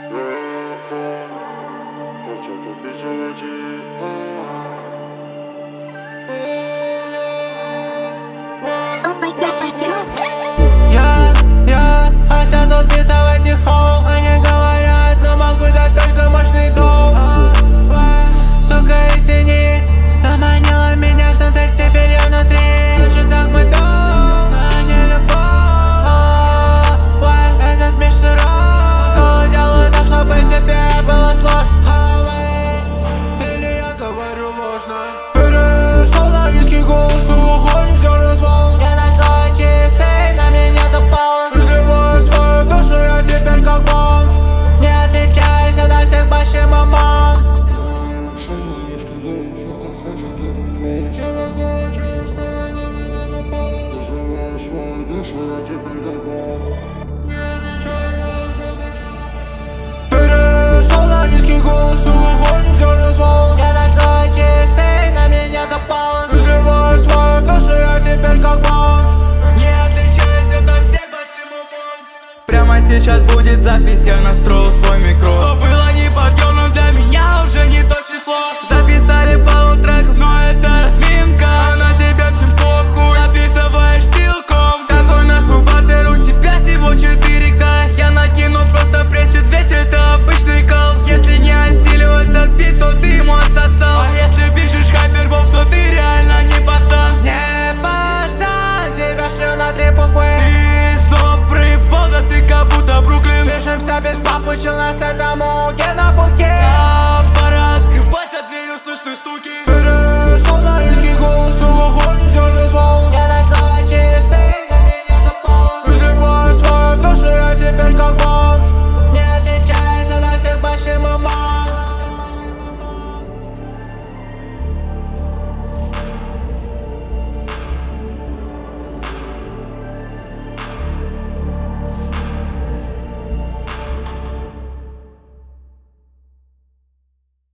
Хочу тобі заводі. Я хотел убиться в этих хоу. Они говорят, но могу дать только мощный доу. Сука из тени заманила меня внутрь, теперь я внутри. Лучше так мы доу, а не любовь. Этот мир суров. Делаю так, чтобы тебе было сложно. Или я говорю ложно. Перешел на низкий голос, ты уходишь, я развал. Я такой чистый, на мне нету пауз. Изливаю свою душу, я теперь как бомб. Не отличаюсь от всех большим умом. Свою душу, я теперь как бомб. Перешел на низкий голос, ты уходишь, я развал. Я такой чистый, на мне нету пауз. Изливаю свою душу, я теперь как бомб. Не отличаюсь от всех большим умом. Прямо сейчас будет запись, я настрою свой микро. Что было неподъемным, для меня уже не то число. Записали по